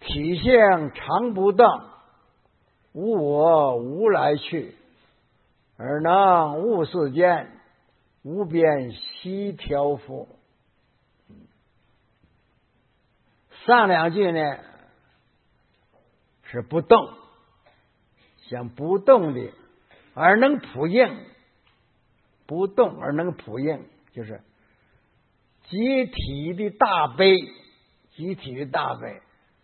体性常不动，无我无来去，而能物世间，无边悉调伏。上两句呢是不动，像不动的而能普应，不动而能普应，就是集体的大悲，集体的大悲。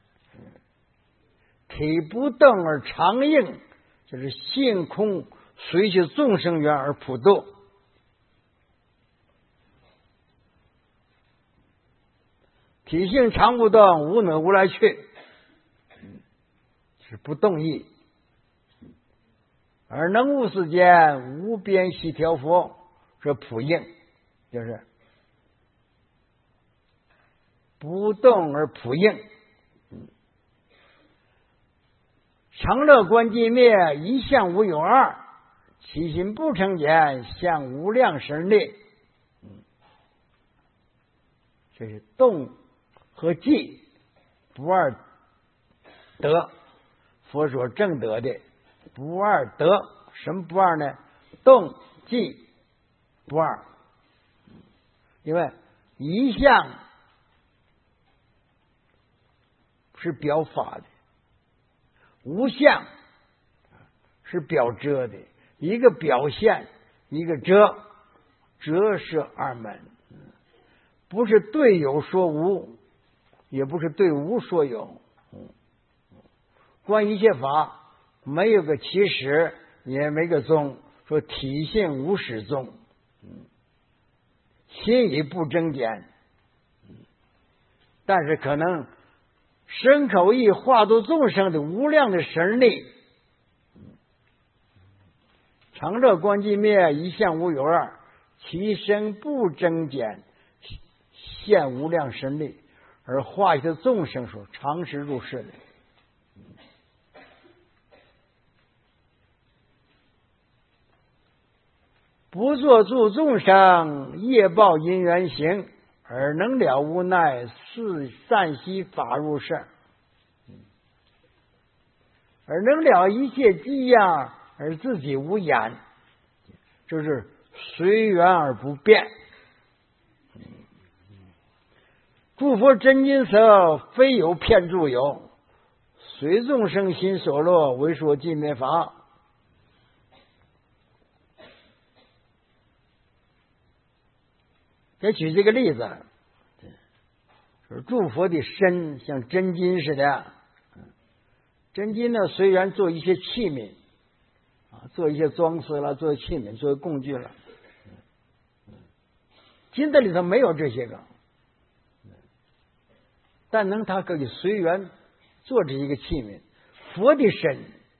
体不动而常应，就是性空随其众生缘而普度。体性常不动，无能无来去，是不动意，而能物世间，无边悉调伏，是普应，就是不动而普应。常乐观寂灭，一相无有二，其心不成见，相无量神力。这是动和寂不二德，佛说正德的不二德。什么不二呢？动寂不二，因为一相是表法的，无相是表遮的，一个表现，一个遮，遮是二门，不是对有说无，也不是对无说有。观一切法没有个起始，也没个终，说体性无始终，心已不增减，但是可能身口意化度众生的无量的神力，常乐观寂灭，一相无有二，其身不增减，现无量神力，而化些众生所常时入世的。不作助众生，业报因缘行，而能了无奈，是善息法入世，而能了一切机样，而自己无眼，就是随缘而不变。诸佛真经舍，非有骗助有，随众生心所乐，为说寂灭法。再举这个例子，就是诸佛的身像真金似的，真金呢随缘做一些器皿做一些装饰了，做器皿，做工具了。金的里头没有这些个，但能它可以随缘做这一个器皿。佛的身，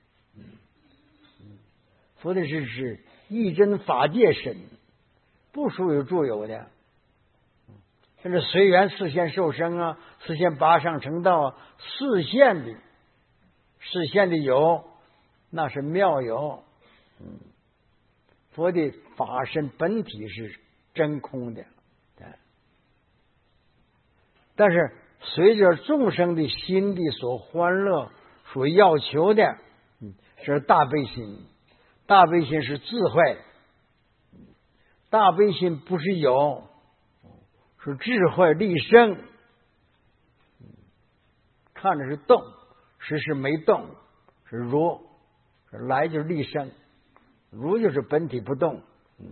佛的身是一真法界身，不属于诸有的。这是随缘示现受生啊，示现八上成道啊，示现的有，那是妙有。佛的法身本体是真空的，但是随着众生的心地所欢乐，所要求的，是大悲心。大悲心是智慧，大悲心不是有，是智慧立生。看着是动，实是没动，是如，来就是立生，如就是本体不动。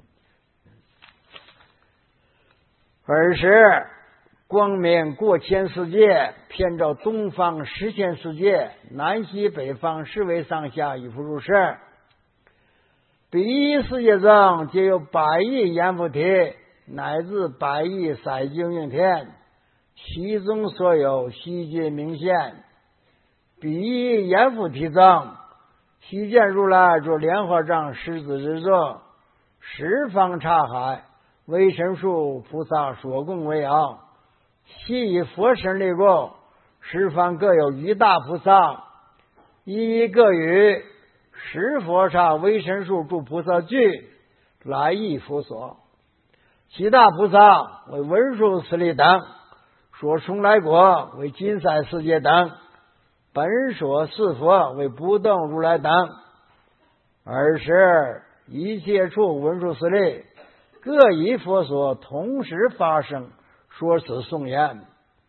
尔时光明过千世界，遍照东方十千世界，南西北方是为上下以复入世。彼一世界中皆有百亿阎浮提，乃至百亿色精应天，其中所有悉皆明现。彼一阎浮提中，悉见如来着莲花藏狮子之座，十方刹海为神树菩萨所供为傲，悉以佛身力故，十方各有一大菩萨，一各与十佛刹为神树诸菩萨具，来诣佛所。其大菩萨为文殊师利等，所从来国为金山世界等， 本所四佛为不动如来等。二是一切处文殊师利各以佛所同时发生，说此颂言，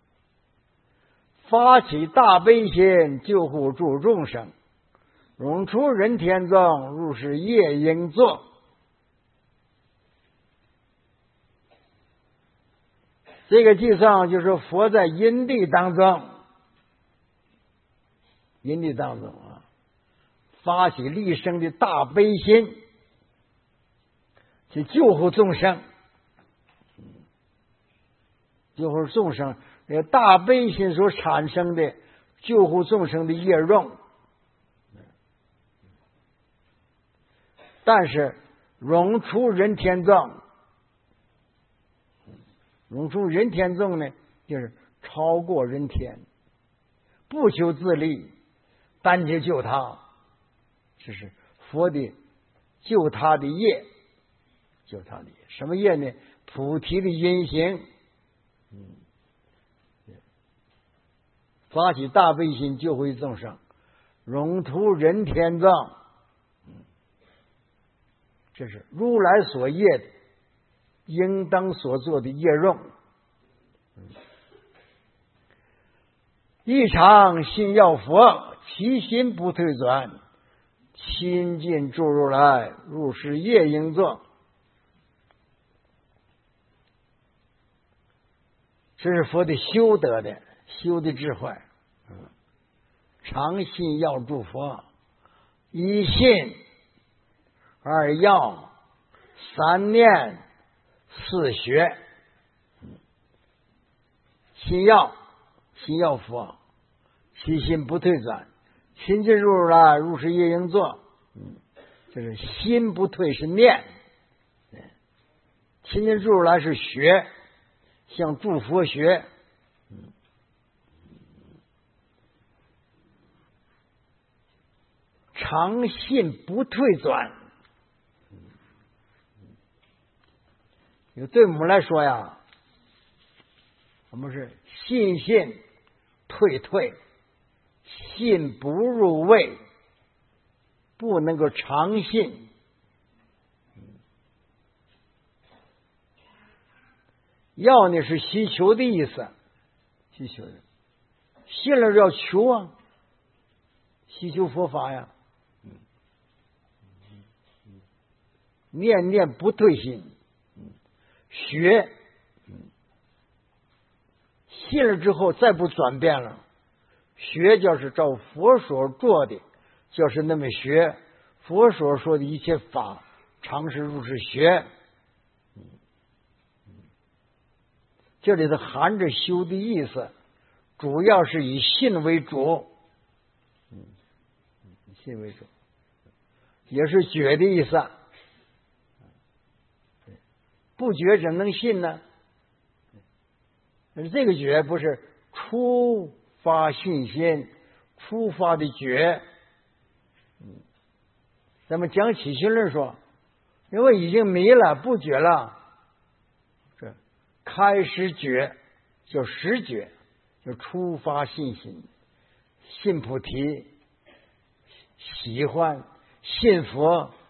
发起大悲心，救护诸众生，容出人天众，如是业应作。这个计算就是佛在因地当中，发起立生的大悲心，去救护众生，大悲心所产生的救护众生的业用。但是容出人天众呢，就是超过人天，不求自利，单求救他，这是佛的救他的业。什么业呢？菩提的因行。发起大悲心，救护众生，容出人天众，这是如来所业的应当所做的业用。一常信要佛，其心不退转，亲近诸如来，如是业应作。这是佛的修德的智慧。常信要诸佛，一信二要三念四学。信要佛，其心不退转，亲近如来，如是业应作。就是心不退是念，亲近如来是学，向诸佛学。常信不退转。对我们来说呀，我们是信退，信不入位，不能够常信。要呢是希求的意思，信了要求啊，希求佛法呀。念念不退心，学信了之后再不转变了，学就是照佛所做的，就是那么学佛所说的一切法，常是如是学。这里头含着修的意思，主要是以信为主，信为主，也是觉的意思。不觉怎能信呢？这个觉不是初发信心，初发的觉。咱们讲起信论说，因为已经没了，不觉了，这开始觉叫实觉，就初发信心，信菩提，喜欢信佛，